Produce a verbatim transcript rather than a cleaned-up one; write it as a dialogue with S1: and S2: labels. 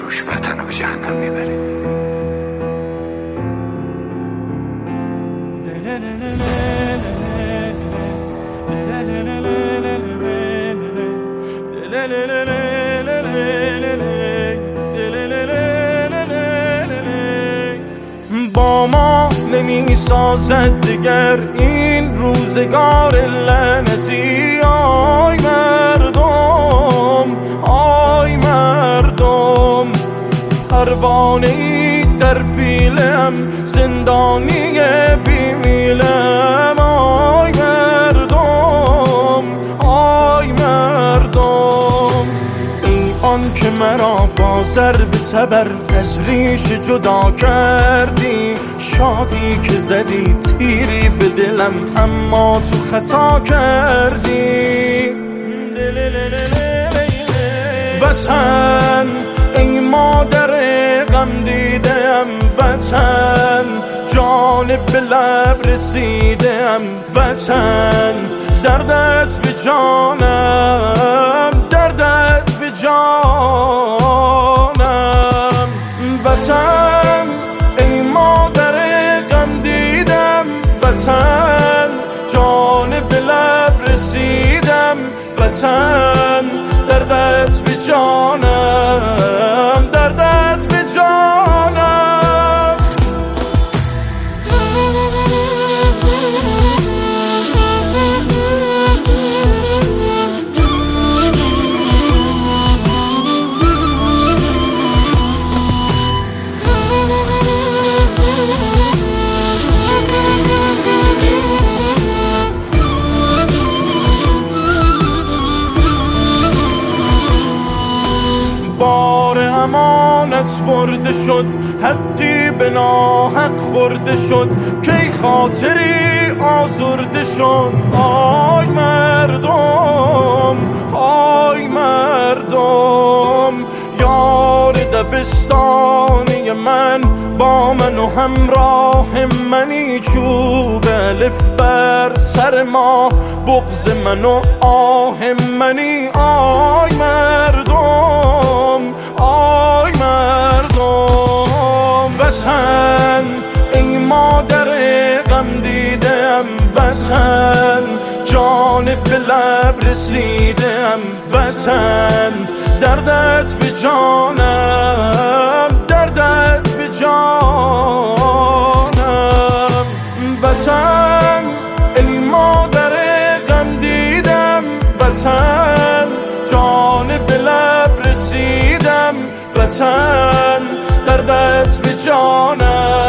S1: توش وطن رو به جهنم میبره.
S2: با ما نمی سازد دیگر این روزگار لعنتی. آی مردم، آی مردم، پروانه‌ای در پیلم، زندانی بیمیلم. آی مردم، آی مردم، ای آن که مرا با ضرب تبر از ریش جدا کردی. شادی که زدی تیری به دلم اما تو خطا کردی. وطن ای مادر غم دیدم، وطن جان به لب رسیدم. وطن دردت به جانم، دردت به جانم. وطن ای مادر غم دیدم، وطن جان به لب رسیدم. وطن دردت به جانم، دردت به جانم. بار امانت برده شد، حقی به ناحق خورده شد. کی خاطری آزرده شد. آی مردم، آی مردم، یار دبستانی من با من و همراه منی. چوب الف بر سر ما، بغض من و آه منی. آی مردم، آی مردم، وطن ای مادر غم دیدم. وطن جان به لب رسیدم. وطن دردت به جانم، دردت به جانم. وطن ای مادر غم دیدم، وطن جان به لب رسیدم. وطن دردت به جانم.